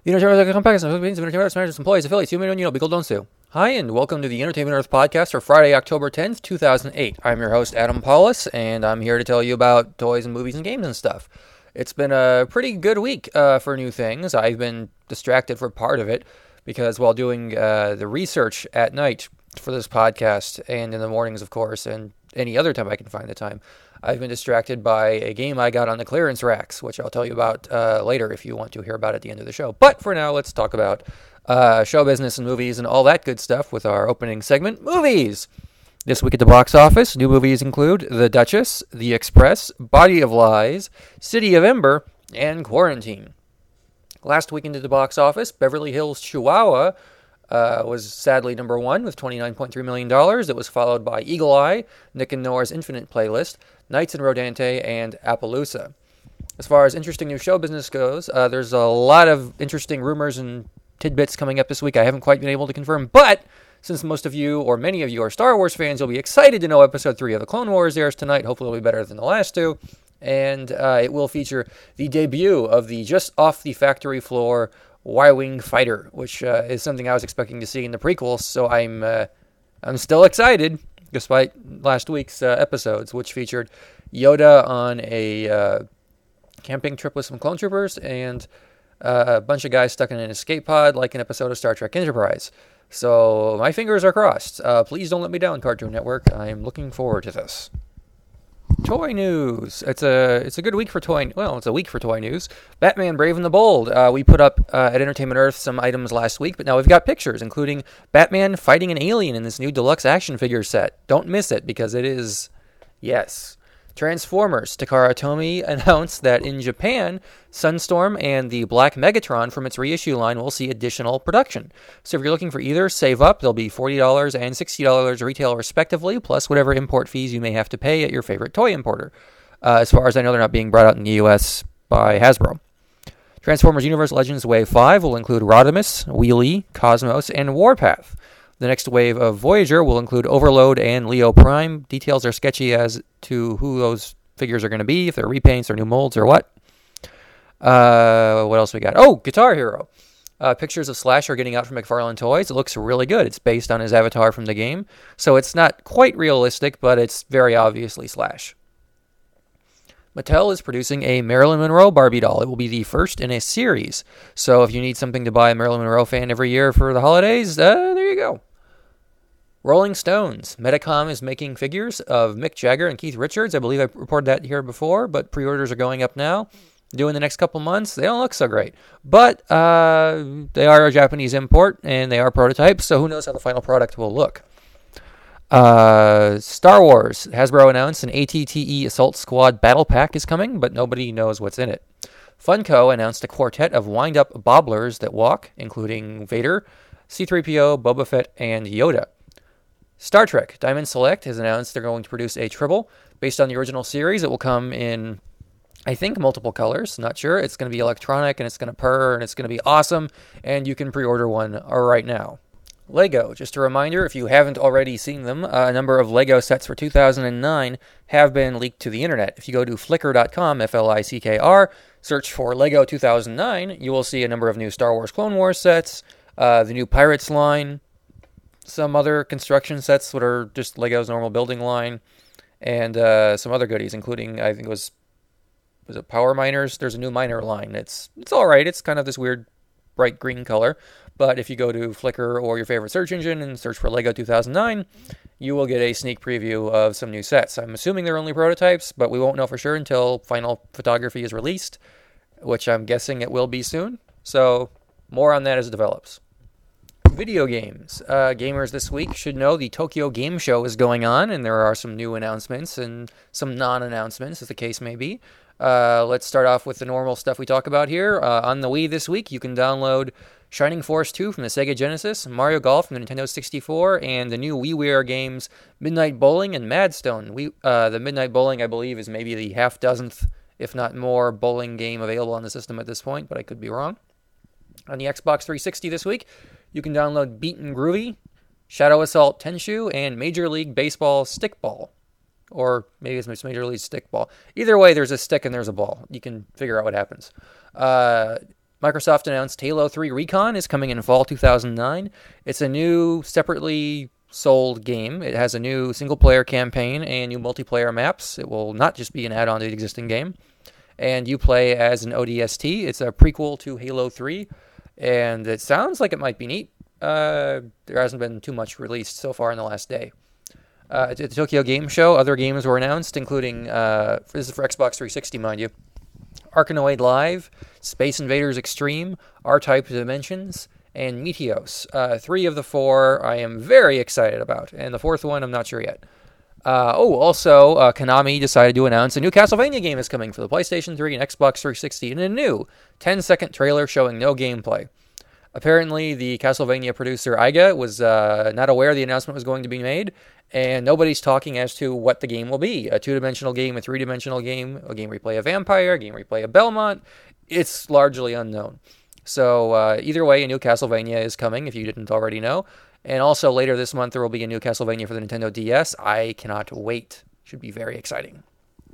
The Entertainment Earth podcast means of Entertainment Earth managers, employees, affiliates, human, people don't sue. Hi, and welcome to the Entertainment Earth podcast for Friday, October 10th, 2008. I'm your host, Adam Paulus, and I'm here to tell you about toys and movies and games and stuff. It's been a pretty good week for new things. I've been distracted for part of it because while doing the research at night for this podcast, and in the mornings, of course, and any other time I can find the time, I've been distracted by a game I got on the clearance racks, which I'll tell you about later if you want to hear about at the end of the show. But for now, let's talk about show business and movies and all that good stuff with our opening segment, movies. This week at the box office, new movies include The Duchess, The Express, Body of Lies, City of Ember, and Quarantine. Last weekend at the box office, Beverly Hills Chihuahua was sadly number one with $29.3 million. It was followed by Eagle Eye, Nick and Nora's Infinite Playlist, Knights in Rodante, and Appaloosa. As far as interesting new show business goes, there's a lot of interesting rumors and tidbits coming up this week I haven't quite been able to confirm, but since most of you, or many of you, are Star Wars fans, you'll be excited to know Episode 3 of The Clone Wars airs tonight. Hopefully it'll be better than the last two. And it will feature the debut of the just-off-the-factory-floor Y-Wing fighter, which is something I was expecting to see in the prequels, so I'm still excited, despite last week's episodes, which featured Yoda on a camping trip with some clone troopers and a bunch of guys stuck in an escape pod like an episode of Star Trek Enterprise. So my fingers are crossed. Please don't let me down, Cartoon Network. I'm looking forward to this. Toy news. It's a good week for toy. Well, it's a week for toy news. Batman: Brave and the Bold. We put up at Entertainment Earth some items last week, but now we've got pictures, including Batman fighting an alien in this new deluxe action figure set. Don't miss it because it is, yes. Transformers. Takara Tomy announced that in Japan, Sunstorm and the Black Megatron from its reissue line will see additional production. So if you're looking for either, save up. They'll be $40 and $60 retail respectively, plus whatever import fees you may have to pay at your favorite toy importer. As far as I know, they're not being brought out in the U.S. by Hasbro. Transformers Universe Legends Wave 5 will include Rodimus, Wheelie, Cosmos, and Warpath. The next wave of Voyager will include Overload and Leo Prime. Details are sketchy as to who those figures are going to be, if they're repaints or new molds or what. What else we got? Oh, Guitar Hero. Pictures of Slash are getting out from McFarlane Toys. It looks really good. It's based on his avatar from the game. So it's not quite realistic, but it's very obviously Slash. Mattel is producing a Marilyn Monroe Barbie doll. It will be the first in a series. So if you need something to buy a Marilyn Monroe fan every year for the holidays, there you go. Rolling Stones. Medicom is making figures of Mick Jagger and Keith Richards. I believe I reported that here before, but pre-orders are going up now. Due in the next couple months. They don't look so great. But they are a Japanese import, and they are prototypes, so who knows how the final product will look. Star Wars. Hasbro announced an ATTE Assault Squad Battle Pack is coming, but nobody knows what's in it. Funko announced a quartet of wind-up bobblers that walk, including Vader, C-3PO, Boba Fett, and Yoda. Star Trek Diamond Select has announced they're going to produce a Tribble based on the original series. It will come in, I think, multiple colors. Not sure. It's going to be electronic, and it's going to purr, and it's going to be awesome, and you can pre-order one right now. Lego. Just a reminder, if you haven't already seen them, a number of Lego sets for 2009 have been leaked to the internet. If you go to flickr.com, Flickr, search for Lego 2009, you will see a number of new Star Wars Clone Wars sets, the new Pirates line, some other construction sets that are just Lego's normal building line, and some other goodies, including, I think was it Power Miners? There's a new miner line. It's all right. It's kind of this weird bright green color, but if you go to Flickr or your favorite search engine and search for Lego 2009, you will get a sneak preview of some new sets. I'm assuming they're only prototypes, but we won't know for sure until final photography is released, which I'm guessing it will be soon. So more on that as it develops. Video games. Gamers this week should know the Tokyo Game Show is going on, and there are some new announcements and some non-announcements, as the case may be. Let's start off with the normal stuff we talk about here. On the Wii this week, you can download Shining Force 2 from the Sega Genesis, Mario Golf from the Nintendo 64, and the new WiiWare games Midnight Bowling and Madstone. The Midnight Bowling, I believe, is maybe the half-dozenth, if not more, bowling game available on the system at this point, but I could be wrong. On the Xbox 360 this week, you can download Beat 'n Groovy, Shadow Assault Tenshu, and Major League Baseball Stickball. Or maybe it's Major League Stickball. Either way, there's a stick and there's a ball. You can figure out what happens. Microsoft announced Halo 3 Recon is coming in fall 2009. It's a new, separately sold game. It has a new single-player campaign and new multiplayer maps. It will not just be an add-on to the existing game. And you play as an ODST. It's a prequel to Halo 3, and it sounds like it might be neat. There hasn't been too much released so far in the last day. At the Tokyo Game Show, other games were announced, including, this is for Xbox 360, mind you, Arkanoid Live, Space Invaders Extreme, R-Type Dimensions, and Meteos. 3 of the 4 I am very excited about, and the 4th one I'm not sure yet. Also, Konami decided to announce a new Castlevania game is coming for the PlayStation 3 and Xbox 360 in a new 10-second trailer showing no gameplay. Apparently, the Castlevania producer Iga was not aware the announcement was going to be made, and nobody's talking as to what the game will be. A 2-dimensional game, a 3-dimensional game, a game where you play a vampire, a game where you play a Belmont. It's largely unknown. So either way, a new Castlevania is coming, if you didn't already know. And also later this month, there will be a new Castlevania for the Nintendo DS. I cannot wait. Should be very exciting.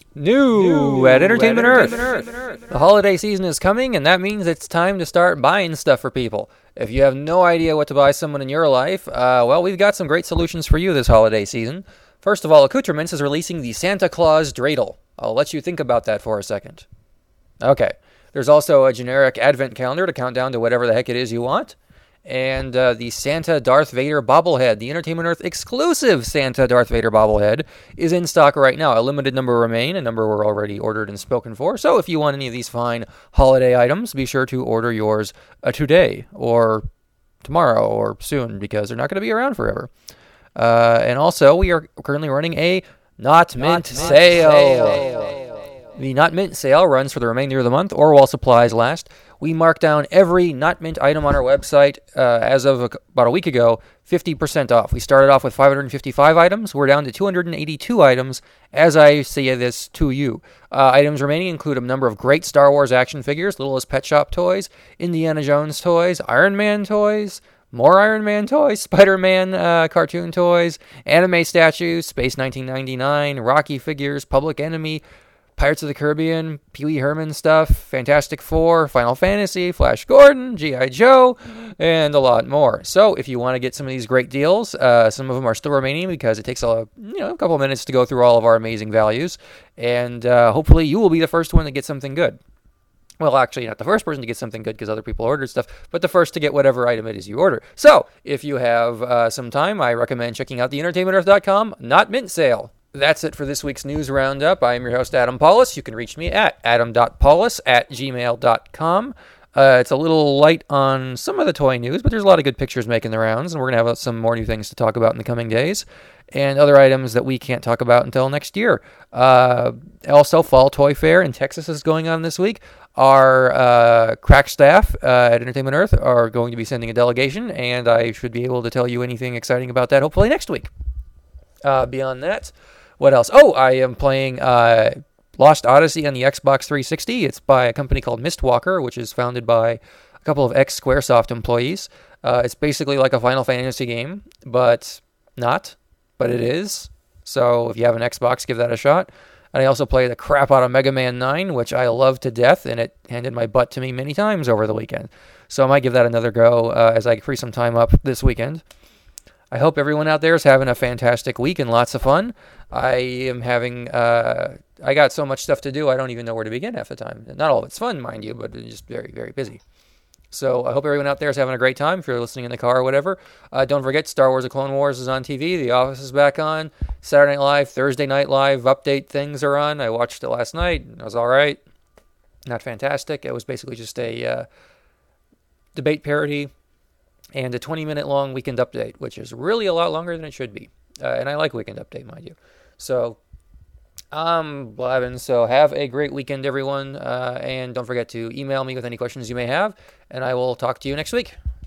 New at Entertainment Earth. The holiday season is coming, and that means it's time to start buying stuff for people. If you have no idea what to buy someone in your life, well, we've got some great solutions for you this holiday season. First of all, Accoutrements is releasing the Santa Claus Dreidel. I'll let you think about that for a second. Okay. There's also a generic advent calendar to count down to whatever the heck it is you want. And the Santa Darth Vader bobblehead, the Entertainment Earth exclusive Santa Darth Vader bobblehead, is in stock right now. A limited number remain. A number were already ordered and spoken for. So if you want any of these fine holiday items, be sure to order yours today or tomorrow or soon, because they're not going to be around forever. And also, we are currently running a Not Mint sale. The Not Mint sale runs for the remainder of the month or while supplies last. We mark down every Not Mint item on our website as of about a week ago, 50% off. We started off with 555 items. We're down to 282 items as I say this to you. Items remaining include a number of great Star Wars action figures, Littlest Pet Shop toys, Indiana Jones toys, Iron Man toys, more Iron Man toys, Spider-Man cartoon toys, anime statues, Space 1999, Rocky figures, Public Enemy, Pirates of the Caribbean, Pee Wee Herman stuff, Fantastic Four, Final Fantasy, Flash Gordon, G.I. Joe, and a lot more. So if you want to get some of these great deals, some of them are still remaining because it takes a couple of minutes to go through all of our amazing values, and hopefully you will be the first one to get something good. Well, actually, not the first person to get something good because other people ordered stuff, but the first to get whatever item it is you order. So if you have some time, I recommend checking out the entertainmentearth.com Not Mint sale. That's it for this week's news roundup. I am your host, Adam Paulus. You can reach me at adam.paulus@gmail.com. It's a little light on some of the toy news, but there's a lot of good pictures making the rounds, and we're going to have some more new things to talk about in the coming days, and other items that we can't talk about until next year. Also, Fall Toy Fair in Texas is going on this week. Our crack staff at Entertainment Earth are going to be sending a delegation, and I should be able to tell you anything exciting about that hopefully next week. Beyond that, what else? Oh, I am playing Lost Odyssey on the Xbox 360. It's by a company called Mistwalker, which is founded by a couple of ex-Squaresoft employees. It's basically like a Final Fantasy game, but not. But it is. So if you have an Xbox, give that a shot. And I also play the crap out of Mega Man 9, which I love to death, and it handed my butt to me many times over the weekend. So I might give that another go as I free some time up this weekend. I hope everyone out there is having a fantastic week and lots of fun. I am having, I got so much stuff to do, I don't even know where to begin half the time. Not all of it's fun, mind you, but it's just very, very busy. So I hope everyone out there is having a great time if you're listening in the car or whatever. Don't forget, Star Wars: The Clone Wars is on TV. The Office is back on. Saturday Night Live, Thursday Night Live update things are on. I watched it last night. It was all right. Not fantastic. It was basically just a debate parody and a 20-minute long Weekend Update, which is really a lot longer than it should be. And I like Weekend Update, mind you. So, blabbing. So have a great weekend, everyone. And don't forget to email me with any questions you may have. And I will talk to you next week.